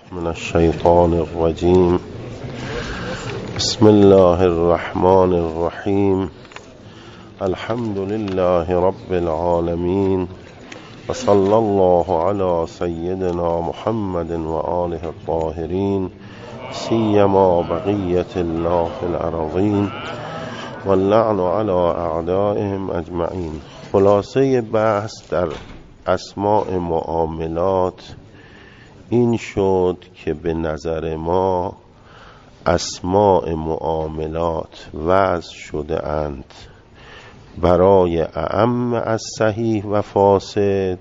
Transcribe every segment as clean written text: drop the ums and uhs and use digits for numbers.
من الشیطان الرجیم. بسم الله الرحمن الرحیم. الحمد لله رب العالمین و صلی الله علی سیدنا محمد و آله الطاهرین سیما بقیة الله فی الارضین و اللعن علی اعدائهم اجمعین. خلاصه بحث در اسماء معاملات این شد که به نظر ما اسماء معاملات وضع شده اند برای اعم از صحیح و فاسد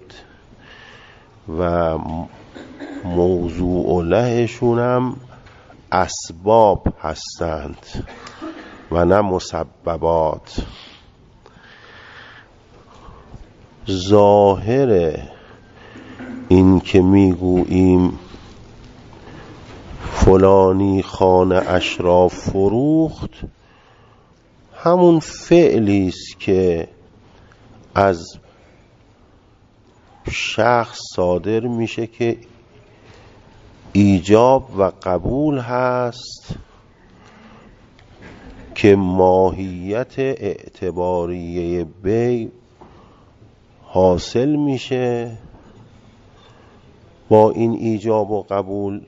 و موضوع لهشون هم اسباب هستند و نه مسببات. ظاهر این که میگوییم فلانی خانه اشراف فروخت همون فعلی است که از شخص صادر میشه که ایجاب و قبول هست، که ماهیت اعتباریه بیع حاصل میشه با این ایجاب و قبول.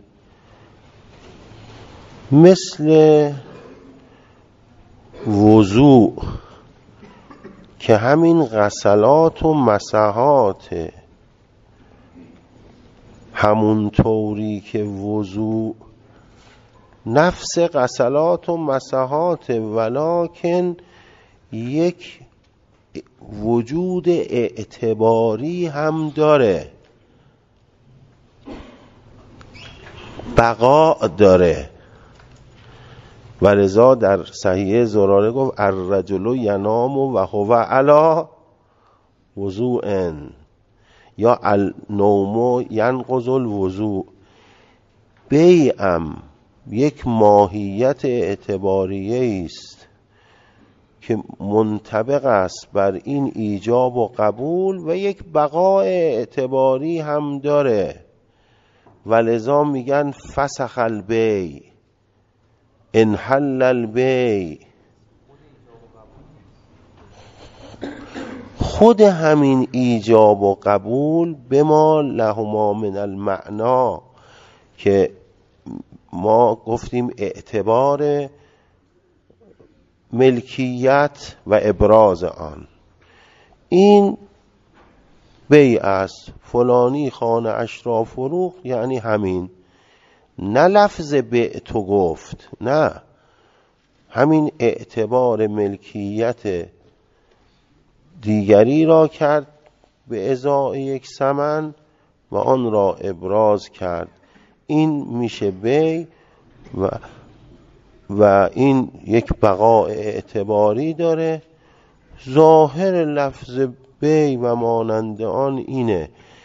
مثل وضوع که همین غسلات و مسحات، همون طوری که وضوع نفس غسلات و مسحات، ولکن یک وجود اعتباری هم داره، بقا داره. و لذا در صحیح زراره گفت الرجل ینام و هو علی وضوء، یا النوم ینقض الوضوء. بیعم یک ماهیت اعتباریه است که منطبق است بر این ایجاب و قبول و یک بقای اعتباری هم داره. و لذا میگن فسخ البیع، انحل البیع. خود همین ایجاب و قبول به ما لهما من المعنا که ما گفتیم اعتبار ملکیت و ابراز آن، این بیع است. فلانی خانه اشراف فروخت یعنی همین، نه لفظ بیع تو گفت، نه، همین اعتبار ملکیت دیگری را کرد به ازای یک ثمن و آن را ابراز کرد. این میشه بیع و این یک بقای اعتباری داره. ظاهر لفظ بیع و مانند آن اینه.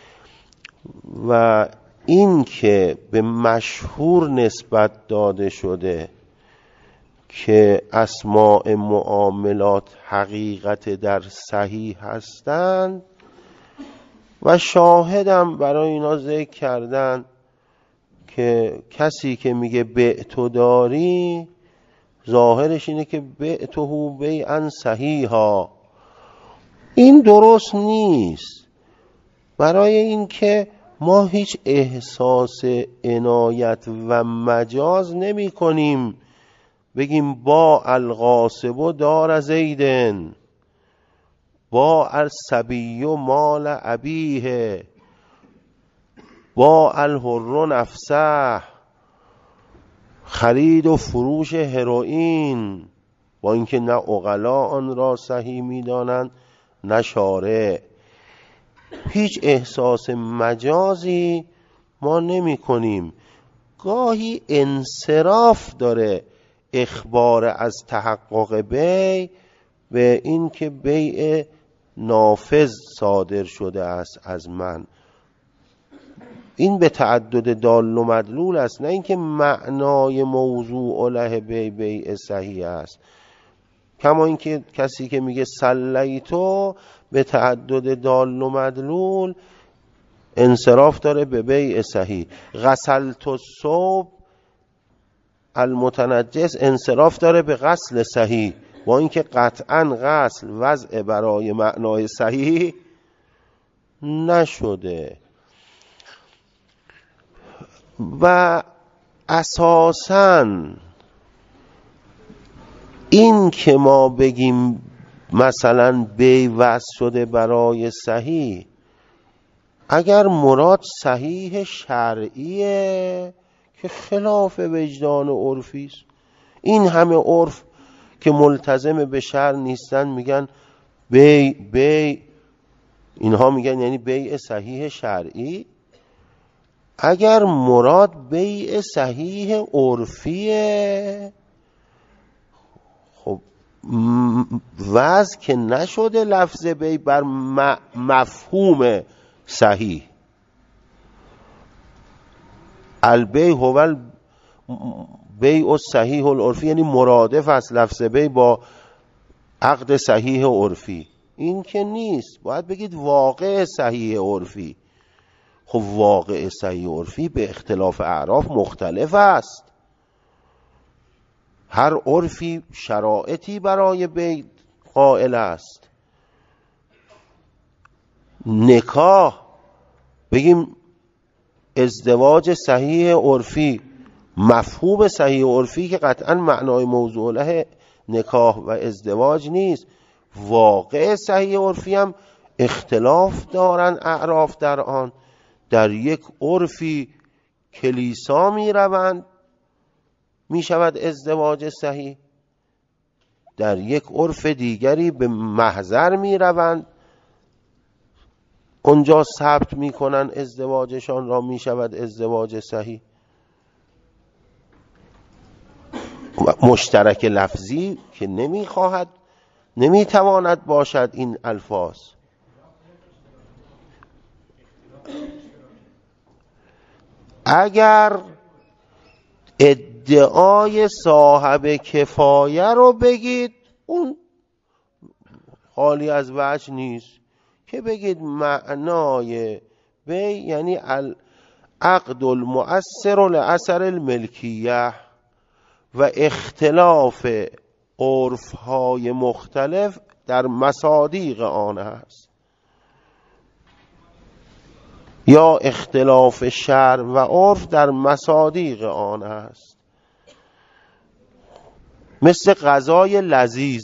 و این که به مشهور نسبت داده شده که اسماء معاملات حقیقت در صحیح هستند و شاهدم برای اینا ذکر کردن که کسی که میگه بیع تو داری ظاهرش اینه که بیع تو بیعا صحیحا. این درست نیست، برای اینکه ما هیچ احساس عنایت و مجاز نمی کنیم بگیم با الغاصب دار زیدن، با الصبی مال ابیه، با الحر نفسه، خرید و فروش هروئین، با اینکه نه عقلا آن را صحیح می دانند نه شارع. هیچ احساس مجازی ما نمی کنیم. گاهی انصراف داره اخبار از تحقق بیع به این که بیع نافذ صادر شده است از من. این به تعدد دال و مدلول است، نه اینکه معنای موضوع له بیع صحیح است. کما اینکه کسی که میگه سلیتو به تعدد دال و مدلول انصراف داره به بیع صحیح. غسلت الثوب المتنجس انصراف داره به غسل صحیح، با اینکه قطعا غسل وضع برای معنای صحیح نشده. و اساساً این که ما بگیم مثلا بیع وضع شده برای صحیح، اگر مراد صحیح شرعیه که خلاف وجدان عرفی است. این همه عرف که ملتزم به شرع نیستن میگن بیع، اینها میگن یعنی بیع صحیح شرعی. اگر مراد بیع صحیح عرفیه، خب وضع که نشده لفظ بیع بر مفهوم صحیح. البیع هو بیع الصحیح العرفی، یعنی مرادف است لفظ بیع با عقد صحیح عرفی. این که نیست، باید بگید واقع صحیح عرفی. خب واقع صحیح عرفی به اختلاف اعراف مختلف است. هر عرفی شرایطی برای بیع قائل است. نکاح بگیم ازدواج صحیح عرفی، مفهوم صحیح عرفی که قطعا معنای موضوع له نکاح و ازدواج نیست. واقع صحیح عرفی هم اختلاف دارن اعراف در آن. در یک عرفی کلیسا می روند می شود ازدواج صحیح، در یک عرف دیگری به محضر می روند اونجا ثبت می کنن ازدواجشان را، می شود ازدواج صحیح. مشترک لفظی که نمی تواند باشد این الفاظ. اگر ادعای صاحب کفایه رو بگید، اون خالی از وجه نیست که بگید معنای بیع یعنی العقد المؤثر لأثر الملکیه و اختلاف عرفهای مختلف در مصادیق آن است، یا اختلاف شرع و عرف در مصادیق آن است. مثل غذای لذیذ،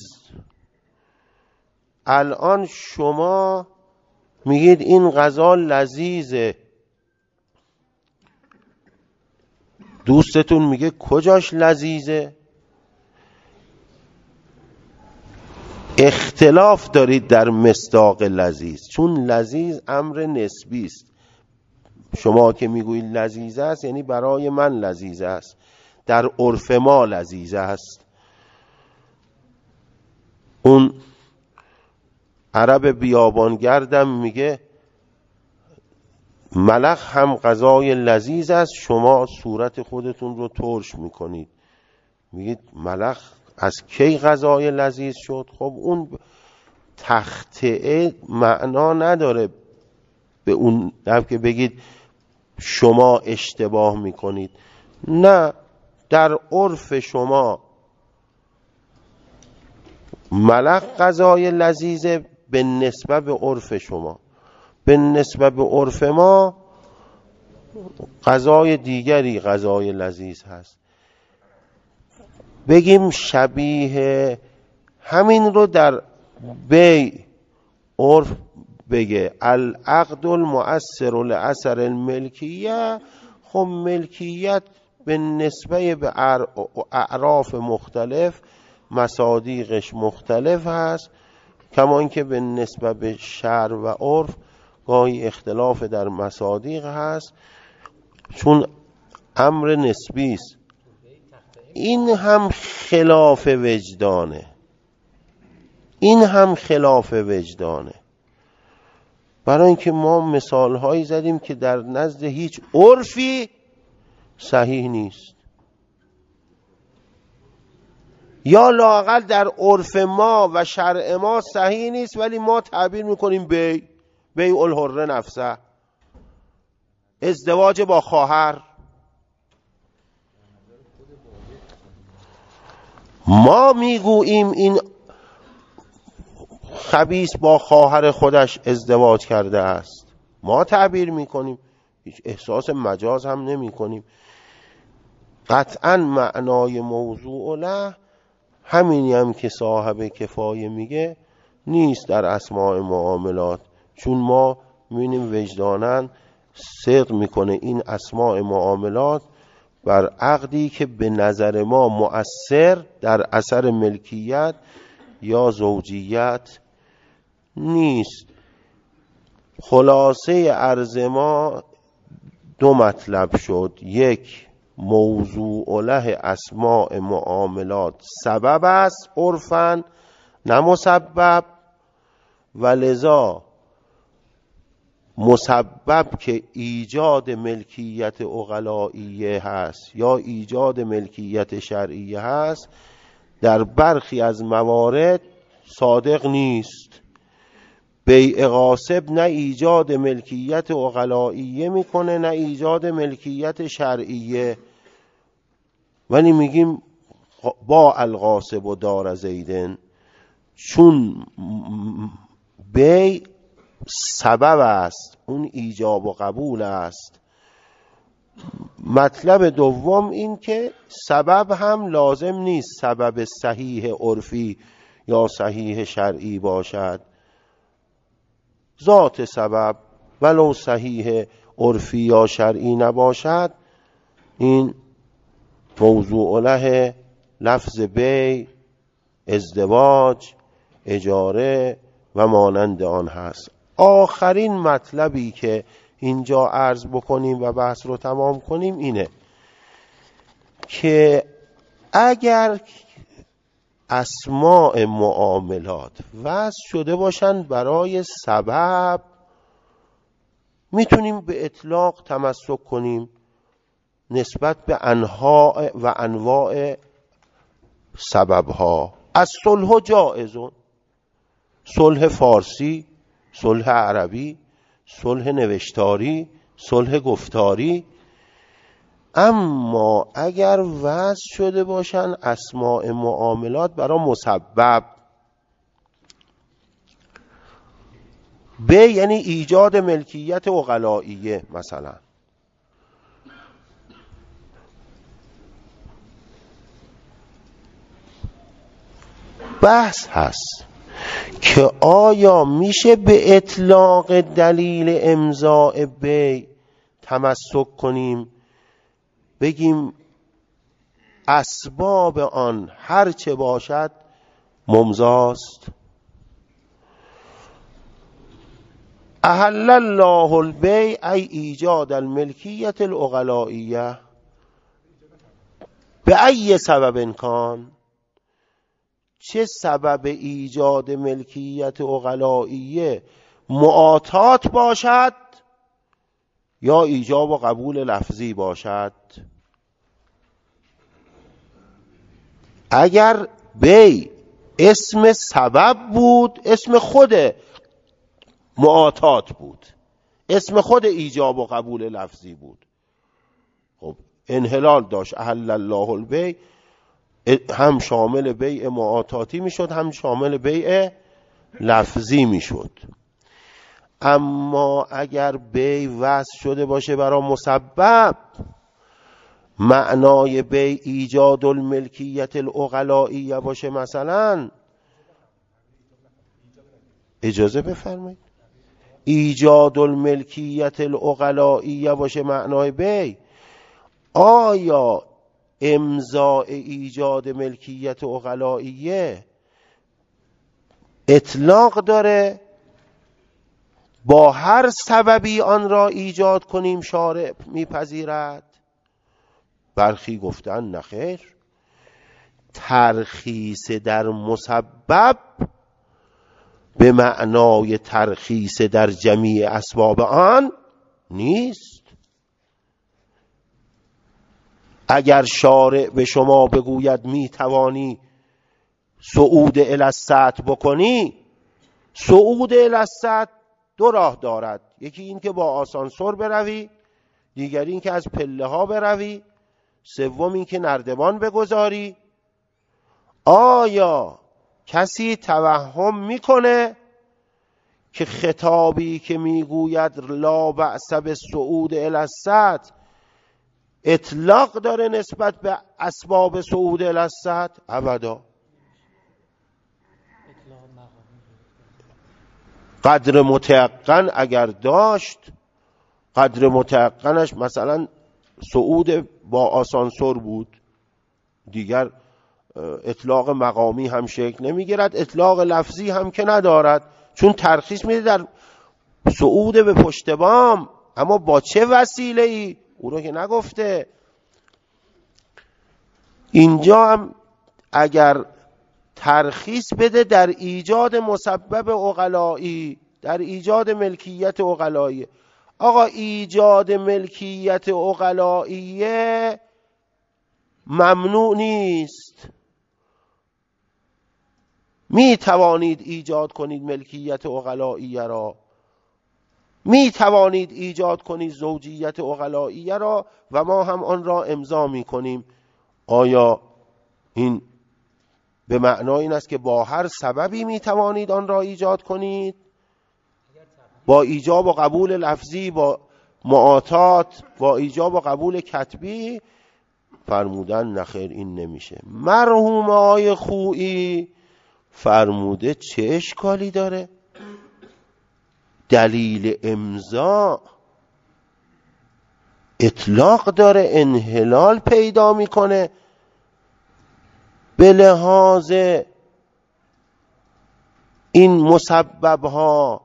الان شما میگید این غذا لذیذه، دوستتون میگه کجاش لذیذه؟ اختلاف دارید در مصداق لذیذ، چون لذیذ امر نسبی است. شما که میگویید لذیذ است یعنی برای من لذیذ است، در عرف ما لذیذ است. اون عرب بیابانگردم میگه ملخ هم غذای لذیذ است، شما صورت خودتون رو ترش میکنید، میگید ملخ از کی غذای لذیذ شد؟ خب اون تخطئه معنا نداره به اون نحو که بگید شما اشتباه میکنید. نه، در عرف شما ملخ غذای لذیذه به نسبت به عرف شما، به نسبت به عرف ما غذای دیگری غذای لذیذ هست. بگیم شبیه همین رو در بیع عرف بگه العقد المؤثر لأثر الملکیه. خب ملکیت به نسبت به اعراف مختلف مصادیقش مختلف هست، کما اینکه به نسبت به شرع و عرف گاهی اختلاف در مصادیق هست، چون امر نسبی است. این هم خلاف وجدانه، این هم خلاف وجدانه، برای اینکه ما مثال هایی زدیم که در نزد هیچ عرفی صحیح نیست، یا لااقل در عرف ما و شرع ما صحیح نیست، ولی ما تعبیر میکنیم بیع الحره نفسه. ازدواج با خواهر، ما میگوییم این خبیث با خواهر خودش ازدواج کرده است، ما تعبیر میکنیم، هیچ احساس مجاز هم نمی کنیم. قطعا معنای موضوع له همینی هم که صاحب کفایه میگه نیست در اسماء معاملات، چون ما میبینیم وجدانن صدق میکنه این اسماء معاملات بر عقدی که به نظر ما مؤثر در اثر ملکیت یا زوجیت نیست. خلاصه عرض ما دو مطلب شد. یک، موضوع له اسماء معاملات سبب است عرفاً نه مسبب، و لذا مسبب که ایجاد ملکیت عقلائیه هست یا ایجاد ملکیت شرعیه هست در برخی از موارد صادق نیست. بیع غاصب نه ایجاد ملکیت عقلائیه میکنه نه ایجاد ملکیت شرعیه، ولی میگیم با الغاصب و دار زیدن، چون بیع سبب است، اون ایجاب و قبول است. مطلب دوم این که سبب هم لازم نیست سبب صحیح عرفی یا صحیح شرعی باشد، ذات سبب ولو صحیح عرفی یا شرعی نباشد، این موضوع له لفظ بیع، ازدواج، اجاره و مانند آن هست. آخرین مطلبی که اینجا عرض بکنیم و بحث رو تمام کنیم اینه که اگر اسماء معاملات وضع شده باشند برای سبب، میتونیم به اطلاق تمسک کنیم نسبت به انواع و انواع سببها. از صلح جائزون، صلح فارسی، صلح عربی، صلح نوشتاری، صلح گفتاری. اما اگر وضع شده باشن اسماء معاملات برای مسبب، ب یعنی ایجاد ملکیت عقلائیه، مثلا بحث هست که آیا میشه به اطلاق دلیل امضاء بیع تمسک کنیم، بگیم اسباب آن هر چه باشد ممضاست. احل الله البیع ای ایجاد الملکیت العقلائیه به ای سبب کان، چه سبب ایجاد ملکیت عقلائیه معاطات باشد یا ایجاب و قبول لفظی باشد. اگر بیع اسم سبب بود، اسم خود معاطات بود، اسم خود ایجاب و قبول لفظی بود، خب انحلال داشت. احل الله البیع هم شامل بیع معاطاتی میشد هم شامل بیع لفظی میشد. اما اگر بیع وضع شده باشه برای مسبب، معنای بیع ایجاد الملکیت العقلائیه باشه، مثلا اجازه بفرمایید، ایجاد الملکیت العقلائیه باشه معنای بیع، آیا امضاء ایجاد ملکیت عقلائیه اطلاق داره با هر سببی آن را ایجاد کنیم شارع میپذیرد؟ برخی گفتن نخیر، ترخیص در مسبب به معنای ترخیص در جمیع اسباب آن نیست. اگر شارع به شما بگوید می توانی صعود الی السطح بکنی، صعود الی السطح دو راه دارد، یکی این که با آسانسور بروی دیگری این که از پله ها بروی، سوم این که نردبان بگذاری. آیا کسی توهم میکنه که خطابی که میگوید لا بأس بالصعود الی السطح اطلاق داره نسبت به اسباب صعود الی السطح؟ ابدا. قدر متيقن اگر داشت، قدر متيقنش مثلا صعود با آسانسور بود، دیگر اطلاق مقامی هم شکل نمیگیرد، اطلاق لفظی هم که ندارد، چون ترخیص میده در صعود به پشت بام. اما با چه وسیله ای او رو که نگفته. اینجا هم اگر ترخیص بده در ایجاد مسبب عقلایی، در ایجاد ملکیت عقلایی. آقا ایجاد ملکیت عقلایی ممنوع نیست، می توانید ایجاد کنید ملکیت عقلایی را، می توانید ایجاد کنید زوجیت عقلایی را و ما هم آن را امضا می کنیم. آیا این به معنای این است که با هر سببی می توانید آن را ایجاد کنید؟ با ایجاب و قبول لفظی، با معاطات، با ایجاب و قبول کتبی؟ فرمودن نخیر این نمیشه. مرحوم آقای خویی فرموده چه اشکالی داره؟ دلیل امضا اطلاق داره، انحلال پیدا میکنه. به لحاظ این مسبب ها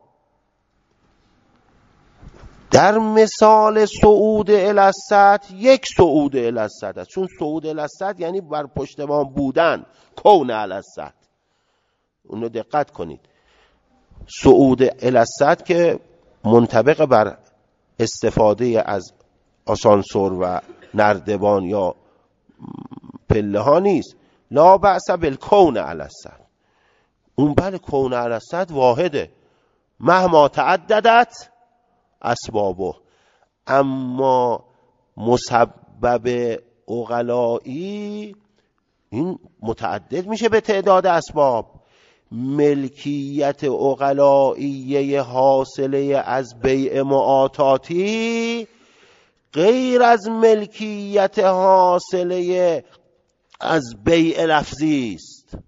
در مثال صعود الی السطح، یک صعود الی السطح است، چون صعود الی السطح یعنی بر پشت بام بودن، کون علی السطح. اونو دقت کنید. صعود الی السطح که منطبق بر استفاده از آسانسور و نردبان یا پله ها نیست. لا بأس بالکون علی السطح. اون بله کون علی السطح واحده، مهما تعددت اسبابه. اما مسبب عقلایی این متعدد میشه به تعداد اسباب. ملکیت عقلاییه حاصله از بیع معاطاتی غیر از ملکیت حاصله از بیع لفظی است.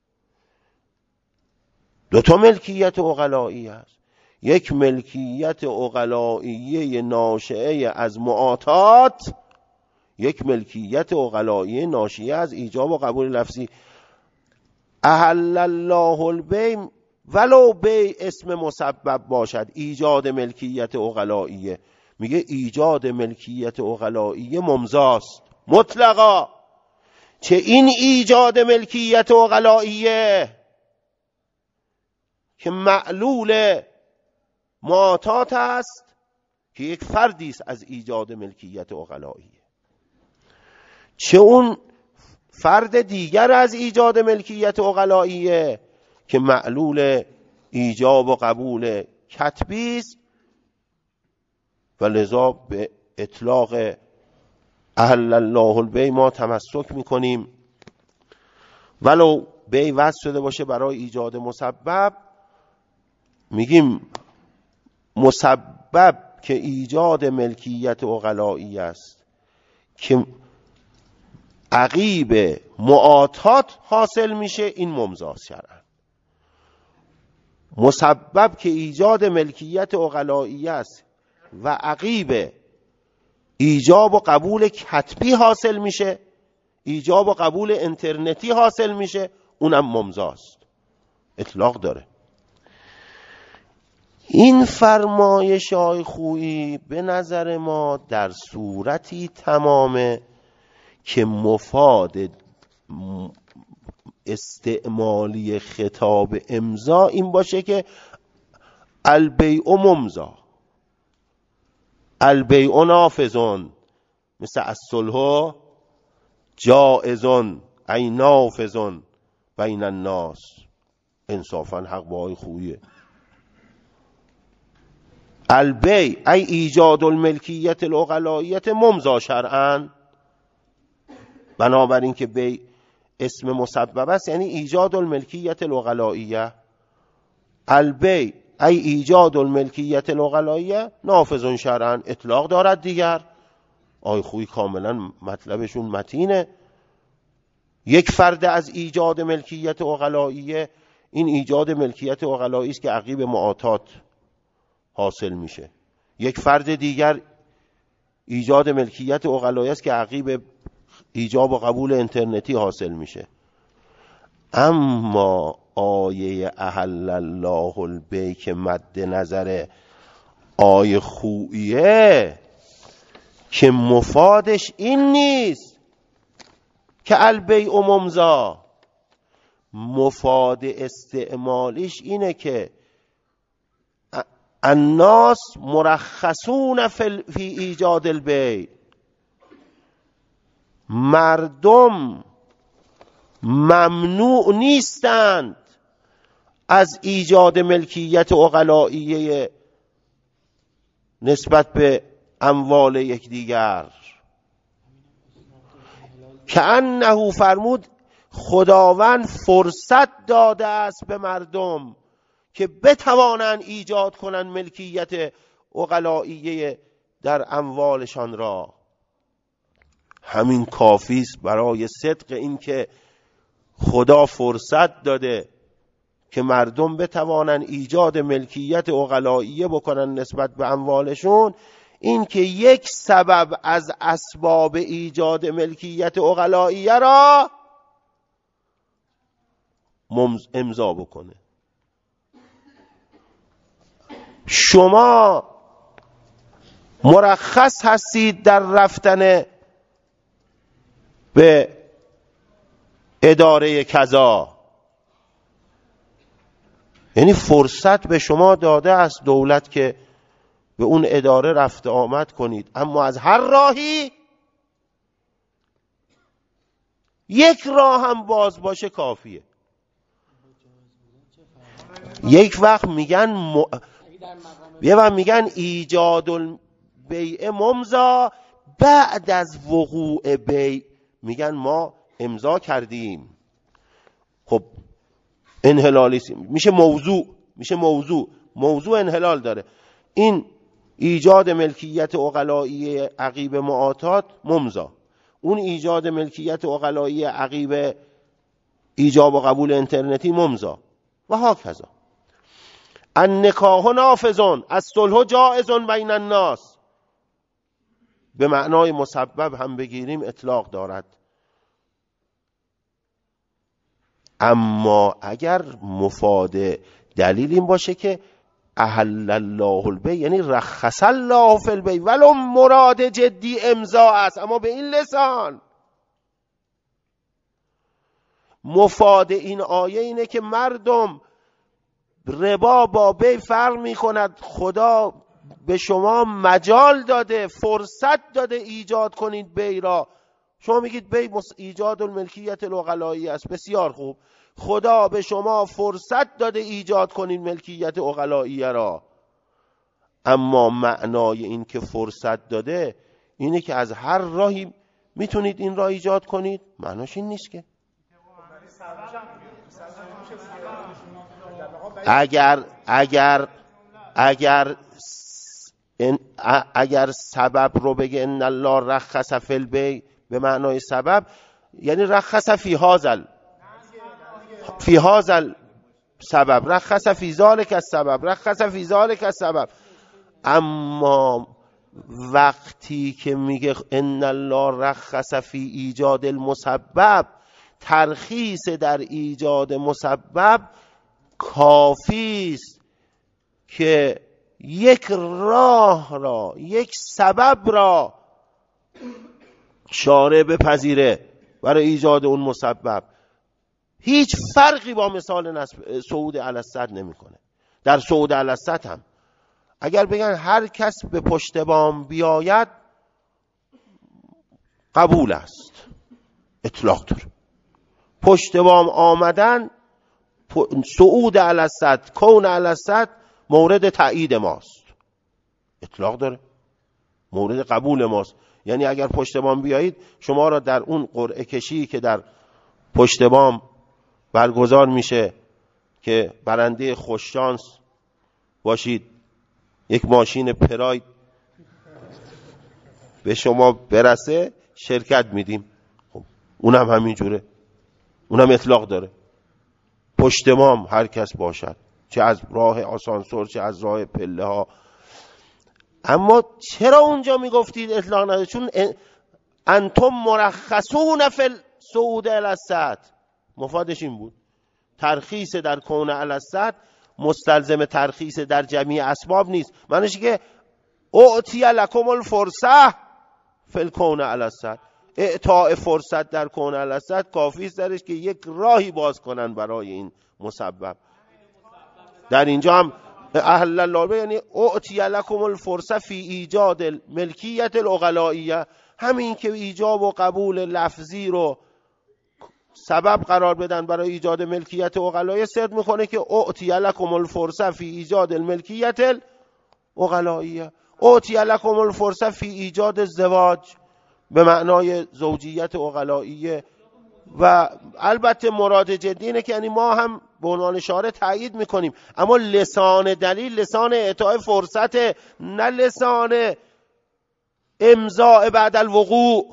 دو تا ملکیت عقلایی است. یک ملکیت عقلاییه ناشئه از معاطات، یک ملکیت عقلاییه ناشئه از ایجاب و قبول لفظی. احل الله البیع، ولو بیع اسم مسبب باشد، ایجاد ملکیت عقلاییه. میگه ایجاد ملکیت عقلاییه ممضاست مطلقا. چه این ایجاد ملکیت عقلاییه که معلول معاطات است، که یک فردی است از ایجاد ملکیت عقلاییه، چه اون فرد دیگر از ایجاد ملکیت عقلاییه که معلول ایجاب و قبول کتبی است. و لذا به اطلاق احل الله البیع ما تمسک میکنیم، ولو بیع وضع شده باشه برای ایجاد مسبب. میگیم مسبب که ایجاد ملکیت عقلایی است که عقیب معاطات حاصل میشه، این ممضاست شرعاً. مسبب که ایجاد ملکیت عقلایی است و عقیب ایجاب و قبول کتبی حاصل میشه، ایجاب و قبول اینترنتی حاصل میشه، اونم ممضاست، اطلاق داره. این فرمایش های خویی به نظر ما در صورتی تمامه که مفاد استعمالی خطاب امضا این باشه که البیع ممضا، البیع نافذون، مثل الصلح جائزون ای نافذون بین الناس. انصافا حق با های خویه. البی ای ایجاد الملکیت العقلائیت ممضا شرعا. بنابراین که بی اسم مسبب است یعنی ایجاد الملکیت العقلائیه. البی ای ایجاد الملکیت العقلائیه نافذ شرعا، اطلاق دارد دیگر. آی خوی کاملا مطلبشون متینه. یک فرد از ایجاد ملکیت عقلائیه، این ایجاد ملکیت عقلایی است که عقیب معاطات حاصل میشه. یک فرد دیگر ایجاد ملکیت عقلایی است که عقیب ایجاب و قبول اینترنتی حاصل میشه. اما آیه احل الله البیع که مد نظر آیه خوییه که مفادش این نیست که البیع ممضا، مفاد استعمالیش اینه که الناس مرخصون فی ایجاد البیع، مردم ممنوع نیستند از ایجاد ملکیت عقلائیه نسبت به اموال یکدیگر. که انه فرمود خداوند فرصت داده است به مردم که بتوانند ایجاد کنند ملکیت عقلائیه در اموالشان را. همین کافی است برای صدق این که خدا فرصت داده که مردم بتوانند ایجاد ملکیت عقلائیه بکنن نسبت به اموالشون. این که یک سبب از اسباب ایجاد ملکیت عقلائیه را امضا بکنه. شما مرخص هستید در رفتن به اداره کذا، یعنی فرصت به شما داده است دولت که به اون اداره رفت آمد کنید، اما از هر راهی یک راه هم باز باشه کافیه. یک وقت میگن یه وقت میگن ایجاد البیع ممضا بعد از وقوع بیع، میگن ما امضا کردیم. خب انحلالی میشه موضوع انحلال داره. این ایجاد ملکیت عقلائیه عقیب معاطات ممضا، اون ایجاد ملکیت عقلائیه عقیب ایجاب و قبول اینترنتی ممضا و هاکذا. النکاح نافذون الصلح جائز بین الناس، به معنای مسبب هم بگیریم اطلاق دارد. اما اگر مفاد دلیل این باشه که احل الله البیع یعنی رخص الله فی البیع، ولو مراد جدی امضا است اما به این لسان، مفاد این آیه اینه که مردم ربا با بیع فرق می کند. خدا به شما مجال داده، فرصت داده ایجاد کنید بیع را. شما میگید بیع ایجاد الملکیت العقلائیه است، بسیار خوب. خدا به شما فرصت داده ایجاد کنید ملکیت عقلائیه را، اما معنای این که فرصت داده اینه که از هر راهی میتونید این را ایجاد کنید، معناش این نیست که اگر سبب رو بگه ان الله رخص فی البیع به معنای سبب، یعنی رخص فی هذا سبب، رخص فی ذلک السبب، رخص فی ذلک السبب. اما وقتی که میگه ان الله رخص فی ایجاد المسبب، ترخیص در ایجاد مسبب کافی است که یک راه را، یک سبب را شارع بپذیره برای ایجاد اون مسبب. هیچ فرقی با مثال صعود علی السطح نمیکنه. در صعود علی السطح هم اگر بگن هر کس به پشت بام بیاید قبول است، اطلاق داره. پشت بام آمدن، صعود علی السطح، کون علی السطح مورد تایید ماست. اطلاق داره، مورد قبول ماست. یعنی اگر پشت بام بیایید، شما را در اون قرعه کشی که در پشت بام برگزار میشه که برنده خوششانس باشید، یک ماشین پراید به شما برسه، شرکت میدیم. خب اونم همین جوره، اونم اطلاق داره. پشت بام هر کس باشد، چه از راه آسانسور چه از راه پله ها. اما چرا اونجا میگفتید اطلاق نداره؟ چون انتم مرخصون فی الصعود الی السطح، مفادش این بود. ترخیص در کون علی السطح مستلزم ترخیص در جمیع اسباب نیست. معنیش که اعطی لکم الفرصه فی الکون علی السطح، اعطاء فرصت در کون علی السطح کافی است درش که یک راهی باز کنن برای این مسبب. در اینجا هم اهل الله یعنی اعطی لکم الفرصه فی ایجاد ملکیت العقلائیه، همین که ایجاب و قبول لفظی رو سبب قرار بدن برای ایجاد ملکیت عقلائیه، صدق میکنه که اعطی لکم الفرصه فی ایجاد الملکیت العقلائیه. اعطی لکم الفرصه فی ایجاد الزواج به معنای زوجیت عقلائیه. و البته مراد جدی اینه که یعنی ما هم به عنوان شارع تایید میکنیم، اما لسان دلیل لسان اعطای فرصت، نه لسان امضاء بعد الوقوع.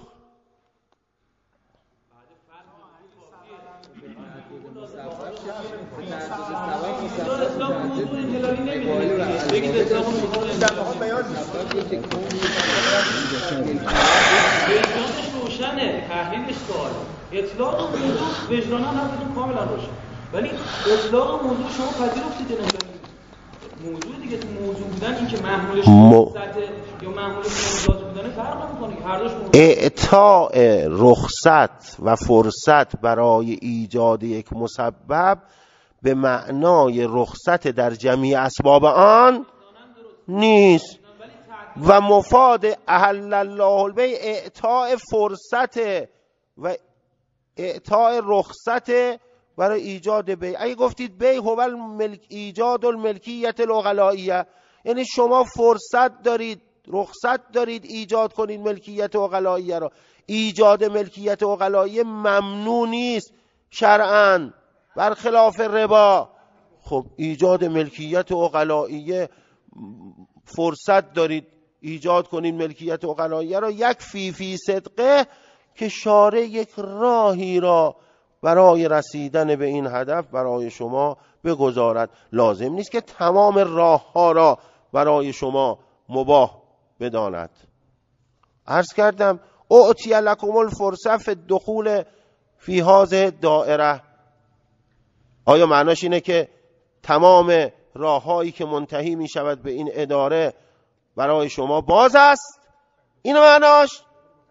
روشنه، تحلیلش سواله. اطلاق موضوع وجدانا هم کاملا روشن، ولی اطلاق موضوع شما پذیرفتید موضوع دیگه تو موضوع بودن، این که محمولش فرصت یا محمولش امضا بودن فرق نمی‌کنه، هر دوش موضوع. اعطاء رخصت و فرصت برای ایجاد یک مسبب به معنای رخصت در جمیع اسباب آن نیست. و مفاد احل الله البیع اعطاء فرصت و اعطاء رخصت برای ایجاد بیع. اگه گفتید بیع هو ایجاد الملکیت العقلائیه، یعنی شما فرصت دارید، رخصت دارید ایجاد کنید ملکیت عقلائیه را. ایجاد ملکیت عقلائیه ممنوع نیست شرعاً، برخلاف ربا. خب ایجاد ملکیت عقلائیه فرصت دارید ایجاد کنید ملکیت عقلائیه را، یک فی صدقه که شارع یک راهی را برای رسیدن به این هدف برای شما بگذارد. لازم نیست که تمام راه ها را برای شما مباح بداند. عرض کردم اعطی لکم الفرصه فی الدخول فی هذه دائره. آیا معناش اینه که تمام راههایی که منتهی می شود به این اداره برای شما باز است؟ اینو معناش؟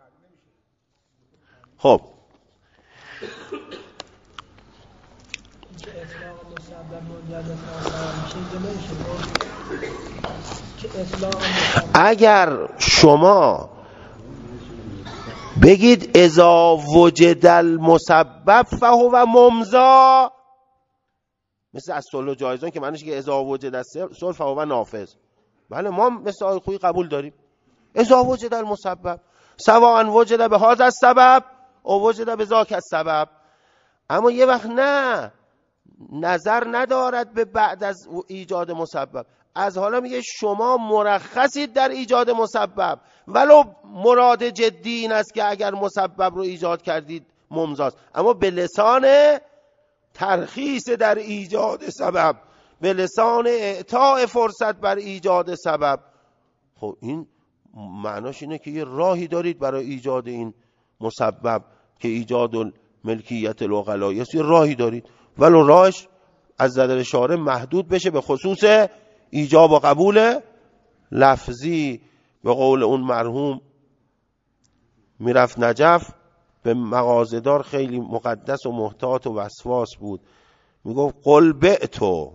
خب اگر شما بگید اذا وجد المسبب فهو ممضی، مثل از صلح و جایزان که معنیش که اذا وجد الصلح فهو نافذ. بله ما مثل آقای خویی قبول داریم. اذا وجد المسبب سواء وجد به هذا السبب او وجد به ذاک السبب. اما یه وقت نه، نظر ندارد به بعد از ایجاد مسبب. از حالا میگه شما مرخصید در ایجاد مسبب، ولو مراد جدی این است که اگر مسبب رو ایجاد کردید ممضاست، اما به لسان ترخیص در ایجاد سبب، به لسان اعطاء فرصت بر ایجاد سبب. خب این معناش اینه که یه راهی دارید برای ایجاد این مسبب که ایجاد ملکیت العقلائیه است، یه راهی دارید، ولو راهش از نظر شارع محدود بشه به خصوص ایجاب و قبول لفظی. به قول اون مرحوم میرفت نجف، به مغازه‌دار خیلی مقدس و محتاط و وسواس بود، میگفت قل بعتو،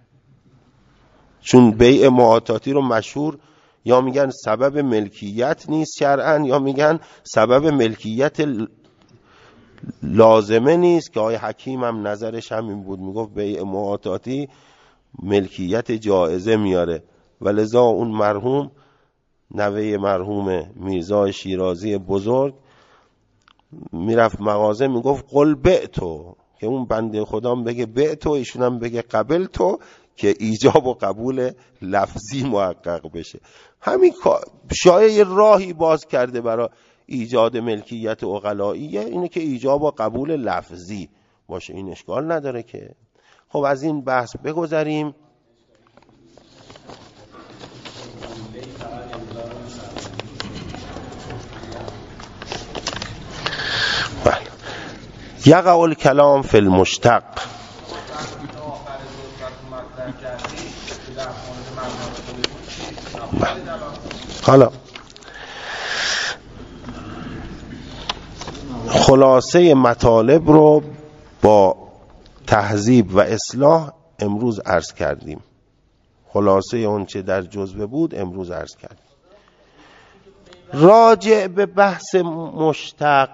چون بیع معاطاتی رو مشهور یا میگن سبب ملکیت نیست شرعاً، یا میگن سبب ملکیت لازمه نیست، که آقای حکیم هم نظرش همین بود، میگفت بیع معاطاتی ملکیت جائزه میاره. ولذا اون مرحوم نوه مرحوم میرزا شیرازی بزرگ، میرفت مغازه میگفت قل بعتو، که اون بنده خدام بگه بعتو، ایشون هم بگه قبل تو، که ایجاب و قبول لفظی محقق بشه. همین شایع راهی باز کرده برای ایجاد ملکیت عقلائیه، اینه که ایجاب و قبول لفظی باشه، این اشکال نداره که. خب از این بحث بگذریم. یقع الکلام فی المشتق. حالا خلاصه مطالب رو با تهذیب و اصلاح امروز عرض کردیم. خلاصه اون چه در جزوه بود امروز عرض کردیم. راجع به بحث مشتق،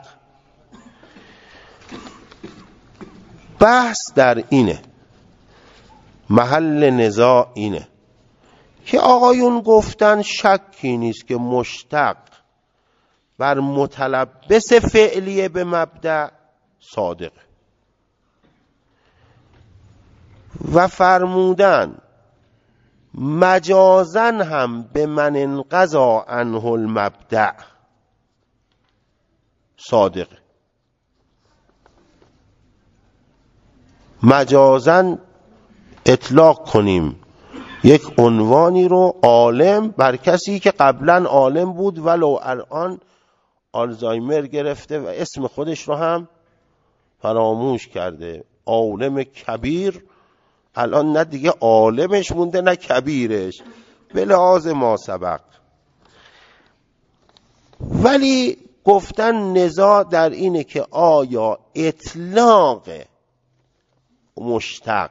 بحث در اینه، محل نزاع اینه که آقایون گفتن شکی نیست که مشتق بر متلبس فعلیه به مبدأ صادقه، و فرمودن مجازا هم به من انقضا عنه المبدأ صادقه. مجازا اطلاق کنیم یک عنوانی رو عالم بر کسی که قبلا عالم بود ولو الان آلزایمر گرفته و اسم خودش رو هم فراموش کرده، عالم کبیر، الان نه دیگه عالمش مونده نه کبیرش، به لحاظ ما سبق. ولی گفتن نزاع در اینه که آیا اطلاق مشتق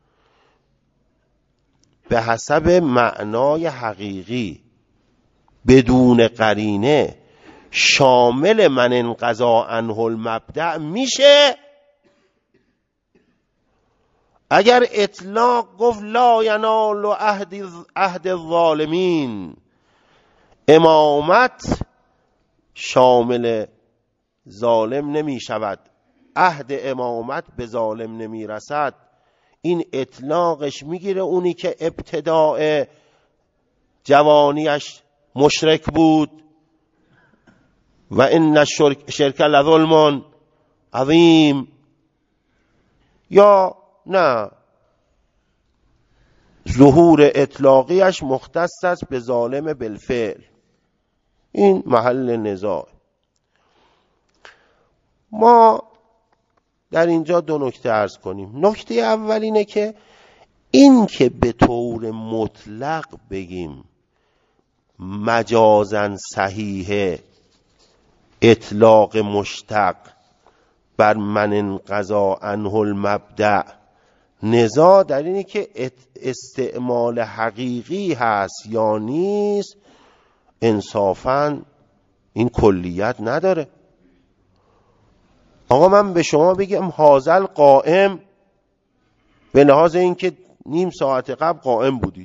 به حسب معنای حقیقی بدون قرینه شامل من انقضا عنه المبدأ میشه؟ اگر اطلاق گفت لا ینال عهد الظالمین، امامت شامل ظالم نمی شود، عهد امامت به ظالم نمی رسد، این اطلاقش میگیره اونی که ابتداء جوانیش مشرک بود و ان شرک لظلم عظیم، یا نه ظهور اطلاقیش مختص است به ظالم بالفعل؟ این محل نزاع. ما در اینجا دو نکته عرض کنیم. نکته اول اینه که این که به طور مطلق بگیم مجازاً صحیح اطلاق مشتق بر من انقضا عنه المبدأ، نزاع در اینه که استعمال حقیقی هست یا نیست، انصافاً این کلیت نداره. آقا من به شما بگم حاضر قائم، به لحاظ اینکه نیم ساعت قبل قائم بودید،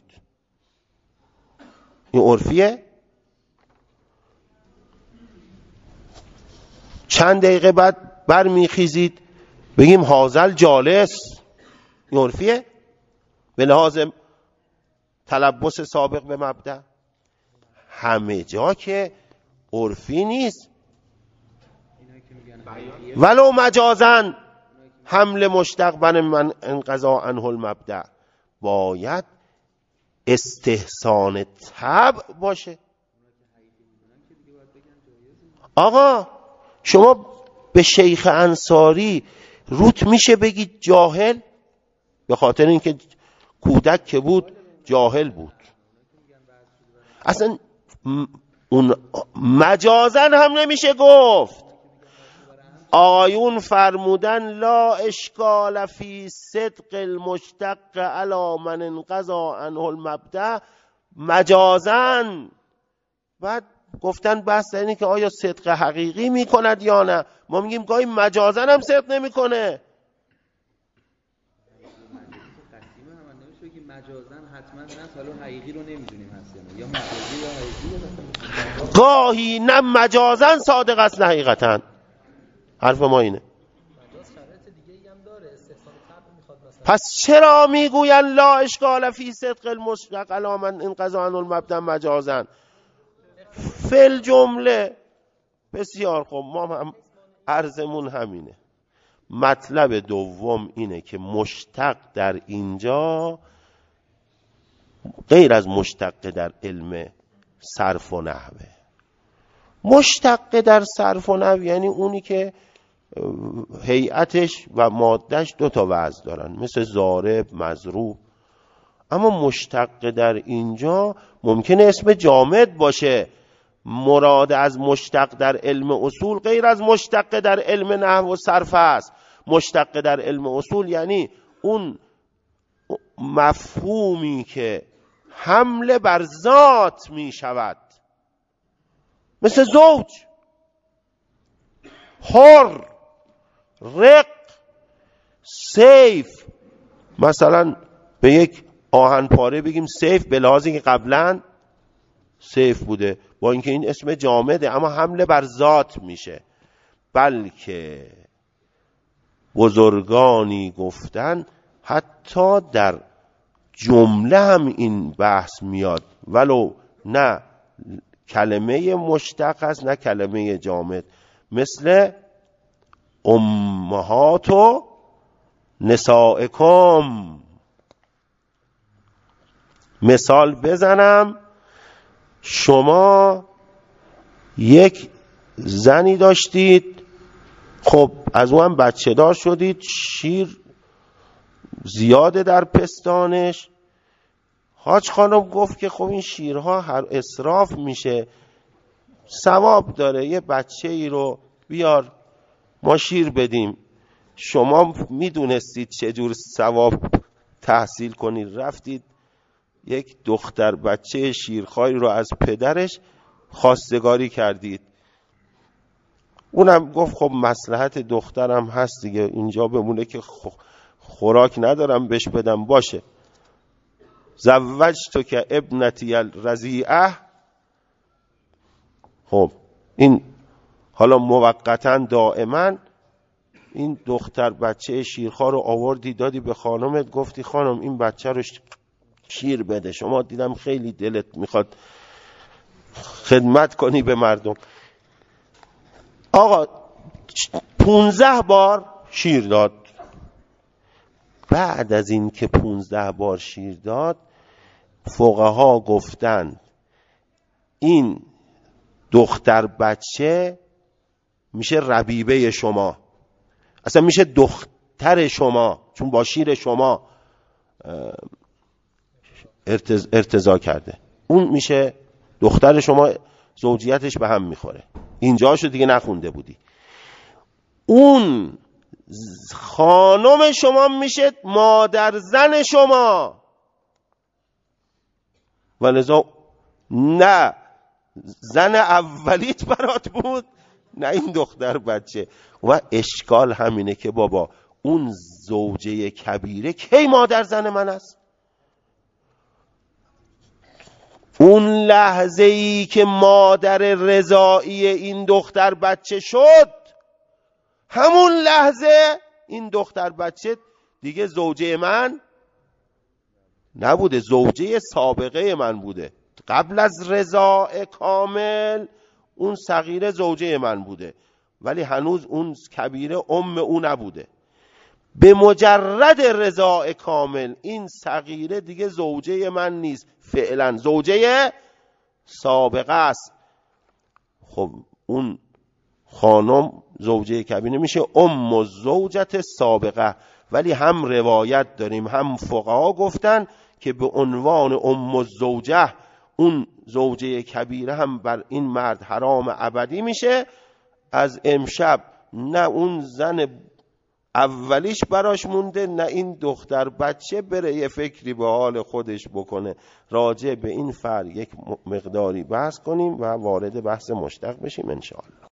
این عرفیه؟ چند دقیقه بعد برمیخیزید بگیم حاضر جالس، این عرفیه؟ به لحاظ تلبس سابق به مبدأ؟ همه جا که عرفی نیست. ولو مجازن حمل مشتق بر من انقضا عنه المبدأ باید استحسان طبع باشه. آقا شما به شیخ انصاری روت میشه بگید جاهل؟ به خاطر اینکه کودک که بود جاهل بود. اصلا اون مجازن هم نمیشه گفت. آیون فرمودن لا اشکال فی صدق المشتق علی من انقضا عنه المبدأ مجازن. بعد گفتن بحث اینه که آیا صدق حقیقی میکند یا نه. ما میگیم گاهی مجازن هم صدق نمیکنه. مجازن حتما نه، حالا حقیقی رو نمیدونیم هست یا نه. گاهی نه مجازن صادق است نه حقیقتن. حرف ما اینه. پس چرا میگوین لا اشکال فی صدق المشتق علی من انقضا عن المبدا مجازن فل جمله؟ بسیار خوب، ما هم عرضمون همینه. مطلب دوم اینه که مشتق در اینجا غیر از مشتق در علم صرف و نحوه. مشتق در صرف و نحو یعنی اونی که هیئتش و مادهش دو تا وزن دارن، مثل ضارب، مضروب. اما مشتق در اینجا ممکنه اسم جامد باشه. مراد از مشتق در علم اصول غیر از مشتق در علم نحو و صرف است. مشتق در علم اصول یعنی اون مفهومی که حمله بر ذات می شود، مثل زوج، حر، رق، سیف. مثلا به یک آهن پاره بگیم سیف، به لحاظی که قبلا سیف بوده، با اینکه این اسم جامده اما حمله بر ذات میشه. بلکه بزرگانی گفتن حتی در جمله هم این بحث میاد، ولو نه کلمه مشتق است نه کلمه جامد، مثل امهات و نسائکم. مثال بزنم، شما یک زنی داشتید، خب از اون بچه دار شدید، شیر زیاده در پستانش. حاج خانم گفت که خب این شیرها هر اسراف میشه، ثواب داره، یه بچه ای رو بیار ما شیر بدیم. شما میدونستید چجور ثواب تحصیل کنید، رفتید یک دختر بچه شیرخواری رو از پدرش خواستگاری کردید. اونم گفت خب مصلحت دخترم هست دیگه، اینجا بمونه که خوراک ندارم بهش بدم. باشه، زوجتو که ابنتی الرضیعه. خب این حالا موقتا دائما این دختر بچه شیرخوار رو آوردی دادی به خانمت، گفتی خانم این بچه رو شیر بده، شما دیدم خیلی دلت میخواد خدمت کنی به مردم. آقا 15 بار شیر داد. بعد از این که 15 بار شیر داد، فقها گفتند این دختر بچه میشه ربیبه شما، اصلا میشه دختر شما، چون با شیر شما ارتضا کرده، اون میشه دختر شما، زوجیتش به هم میخوره. اینجاشو دیگه نخونده بودی. اون خانم شما میشه مادر زن شما، ولذا نه زن اولیت برات بود نه این دختر بچه. و اشکال همینه که بابا اون زوجه کبیره کی مادر زن من است؟ اون لحظه ای که مادر رضایی این دختر بچه شد، همون لحظه این دختر بچه دیگه زوجه من نبوده، زوجه سابقه من بوده. قبل از رضاع کامل اون صغیره زوجه من بوده، ولی هنوز اون کبیره ام او نبوده. به مجرد رضاع کامل این صغیره دیگه زوجه من نیست، فعلا زوجه سابقه است. خب اون خانم زوجه کبیره میشه ام و زوجت سابقه. ولی هم روایت داریم هم فقها گفتن که به عنوان ام و زوجه اون زوجه کبیره هم بر این مرد حرام ابدی میشه. از امشب نه اون زن اولیش براش مونده نه این دختر بچه بره یه فکری به حال خودش بکنه. راجع به این فرق یک مقداری بحث کنیم و وارد بحث مشتق بشیم انشاءالله.